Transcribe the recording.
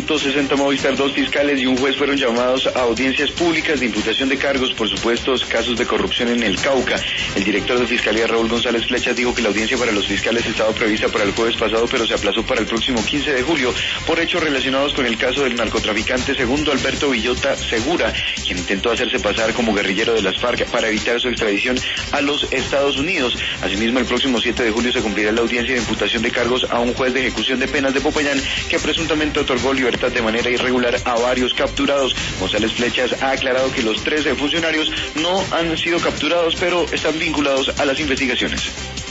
60 Movistar, 2 fiscales y un juez fueron llamados a audiencias públicas de imputación de cargos por supuestos casos de corrupción en el Cauca. El director de Fiscalía, Raúl González Flechas, dijo que la audiencia para los fiscales estaba prevista para el jueves pasado, pero se aplazó para el próximo 15 de julio por hechos relacionados con el caso del narcotraficante Segundo Alberto Villota Segura, quien intentó hacerse pasar como guerrillero de las FARC para evitar su extradición a los Estados Unidos. Asimismo, el próximo 7 de julio se cumplirá la audiencia de imputación de cargos a un juez de ejecución de penas de Popayán que presuntamente otorgó libertad de manera irregular a varios capturados. González Flechas ha aclarado que los 13 funcionarios no han sido capturados, pero están vinculados a las investigaciones.